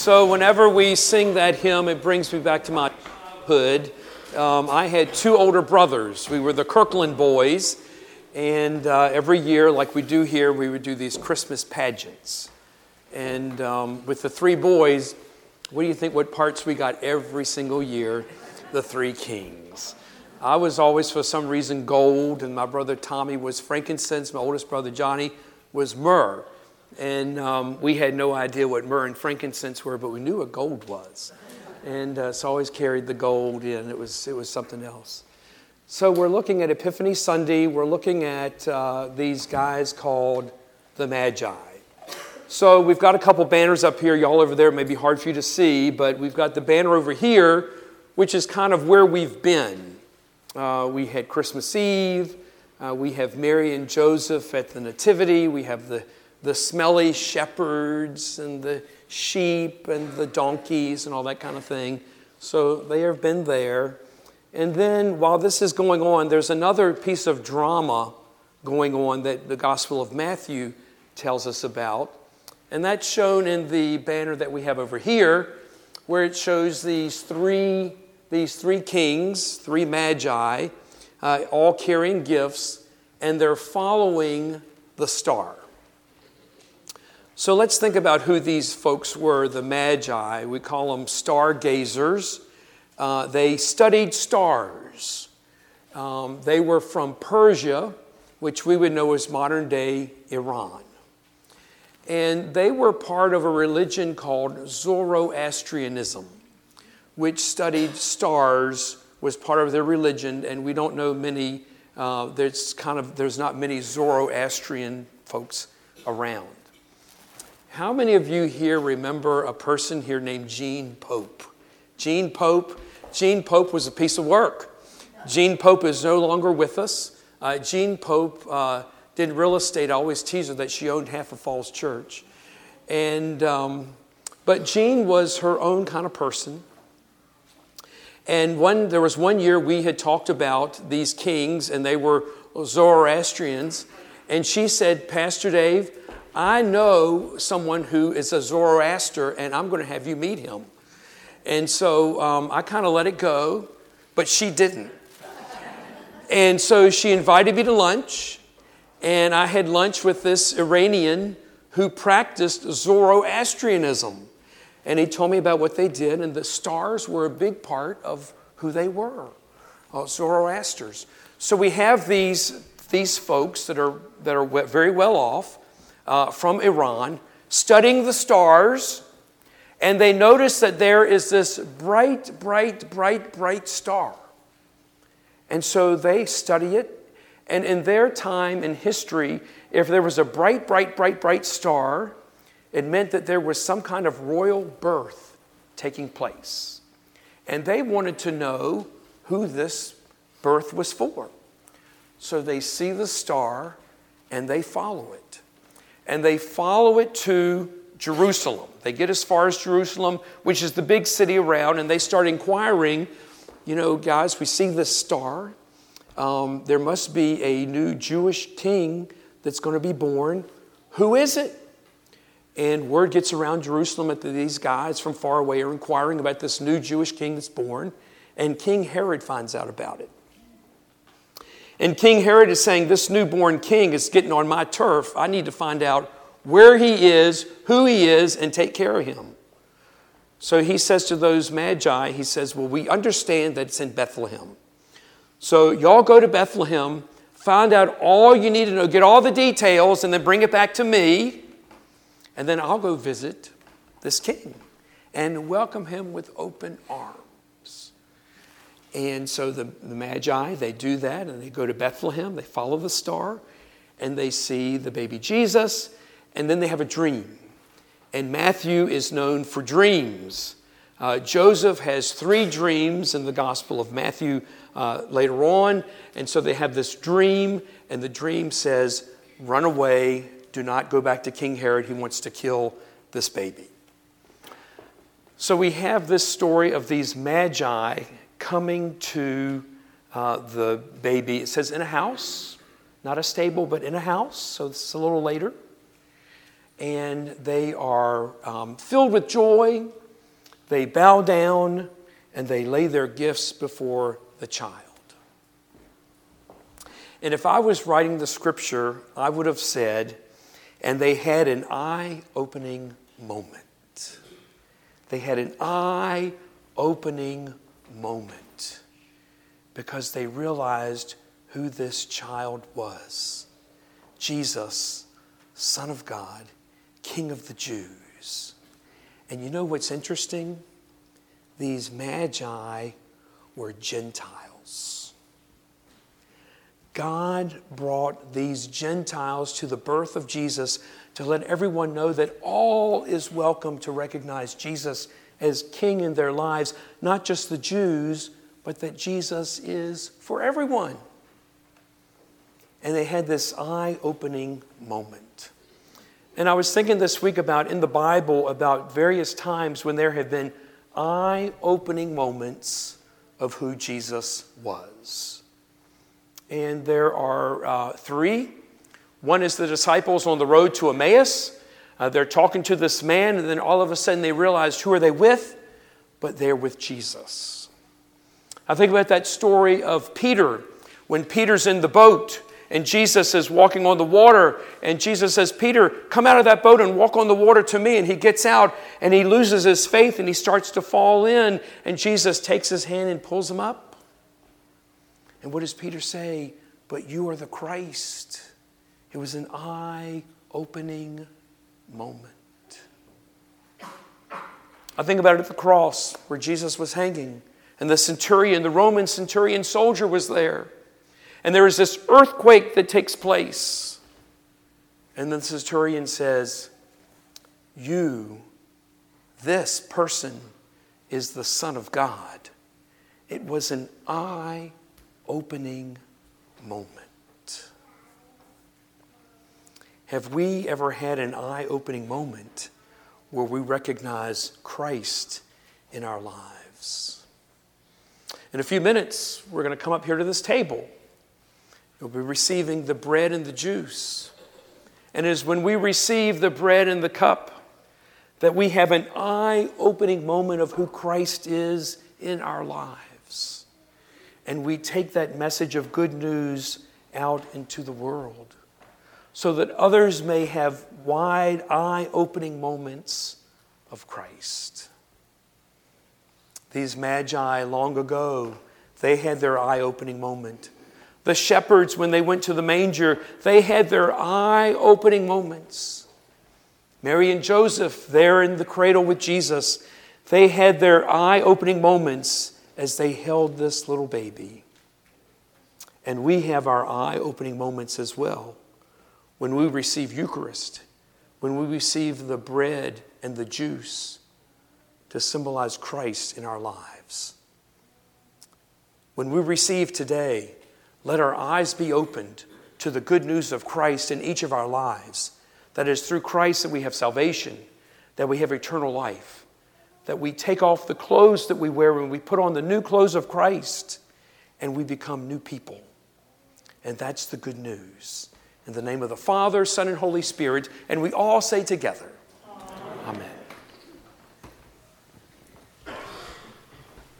So whenever we sing that hymn, it brings me back to my childhood. I had two older brothers. We were the Kirkland boys, and every year, like we do here, we would do these Christmas pageants. And with the three boys, what do you think what parts we got every single year? The three kings. I was always, for some reason, gold, and my brother Tommy was frankincense. My oldest brother Johnny was myrrh. And we had no idea what myrrh and frankincense were, but we knew what gold was. And so I always carried the gold in. It was something else. So we're looking at Epiphany Sunday. We're looking at these guys called the Magi. So we've got a couple banners up here. Y'all over there, it may be hard for you to see, but we've got the banner over here, which is kind of where we've been. We had Christmas Eve. We have Mary and Joseph at the Nativity. We have the smelly shepherds and the sheep and the donkeys and all that kind of thing. So they have been there. And then while this is going on, there's another piece of drama going on that the Gospel of Matthew tells us about. And that's shown in the banner that we have over here, where it shows these three kings, three magi, all carrying gifts, and they're following the star. So let's think about who these folks were, the Magi. We call them stargazers. They studied stars. They were from Persia, which we would know as modern-day Iran. And they were part of a religion called Zoroastrianism, which studied stars, was part of their religion, and we don't know many, there's not many Zoroastrian folks around. How many of you here remember a person here named Gene Pope? Gene Pope was a piece of work. Gene Pope is no longer with us. Gene Pope did real estate. I always tease her that she owned half of Falls Church. But Gene was her own kind of person. And there was one year we had talked about these kings, and they were Zoroastrians. And she said, Pastor Dave, I know someone who is a Zoroaster, and I'm going to have you meet him. And so I kind of let it go, but she didn't. And so she invited me to lunch, and I had lunch with this Iranian who practiced Zoroastrianism. And he told me about what they did, and the stars were a big part of who they were, Zoroasters. So we have these folks that are very well off from Iran, studying the stars, and they notice that there is this bright, bright, bright, bright star. And so they study it, and in their time in history, if there was a bright, bright, bright, bright star, it meant that there was some kind of royal birth taking place. And they wanted to know who this birth was for. So they see the star and they follow it. And they follow it to Jerusalem. They get as far as Jerusalem, which is the big city around, and they start inquiring, guys, we see this star. There must be a new Jewish king that's going to be born. Who is it? And word gets around Jerusalem that these guys from far away are inquiring about this new Jewish king that's born. And King Herod finds out about it. And King Herod is saying, this newborn king is getting on my turf. I need to find out where he is, who he is, and take care of him. So he says to those magi, he says, well, we understand that it's in Bethlehem. So y'all go to Bethlehem, find out all you need to know, get all the details, and then bring it back to me. And then I'll go visit this king and welcome him with open arms. And so the Magi, they do that, and they go to Bethlehem. They follow the star, and they see the baby Jesus, and then they have a dream. And Matthew is known for dreams. Joseph has 3 dreams in the Gospel of Matthew later on. And so they have this dream, and the dream says, run away. Do not go back to King Herod. He wants to kill this baby. So we have this story of these magi coming to the baby. It says in a house, not a stable, but in a house. So it's a little later. and they are filled with joy. They bow down and they lay their gifts before the child. And if I was writing the scripture, I would have said, and they had an eye-opening moment. They had an eye-opening moment because they realized who this child was. Jesus, Son of God, King of the Jews. And you know what's interesting? These magi were Gentiles. God brought these Gentiles to the birth of Jesus to let everyone know that all is welcome to recognize Jesus as King in their lives, not just the Jews, but that Jesus is for everyone. And they had this eye-opening moment. And I was thinking this week about, in the Bible, about various times when there have been eye-opening moments of who Jesus was. And there are three. One is the disciples on the road to Emmaus. They're talking to this man, and then all of a sudden they realize, who are they with? But they're with Jesus. I think about that story of Peter, when Peter's in the boat, and Jesus is walking on the water, and Jesus says, Peter, come out of that boat and walk on the water to me. And he gets out, and he loses his faith, and he starts to fall in, and Jesus takes his hand and pulls him up. And what does Peter say? But you are the Christ. It was an eye-opening moment. I think about it at the cross where Jesus was hanging, and the centurion, the Roman centurion soldier was there. And there is this earthquake that takes place. And the centurion says, this person is the Son of God. It was an eye-opening moment. Have we ever had an eye-opening moment where we recognize Christ in our lives? In a few minutes, we're going to come up here to this table. You'll be receiving the bread and the juice. And it is when we receive the bread and the cup that we have an eye-opening moment of who Christ is in our lives. And we take that message of good news out into the world so that others may have wide eye-opening moments of Christ. These magi long ago, they had their eye-opening moment. The shepherds, when they went to the manger, they had their eye-opening moments. Mary and Joseph, there in the cradle with Jesus, they had their eye-opening moments as they held this little baby. And we have our eye-opening moments as well when we receive Eucharist, when we receive the bread and the juice to symbolize Christ in our lives. When we receive today, let our eyes be opened to the good news of Christ in each of our lives. That is through Christ that we have salvation, that we have eternal life, that we take off the clothes that we wear and we put on the new clothes of Christ and we become new people. And that's the good news. In the name of the Father, Son, and Holy Spirit, and we all say together, Amen.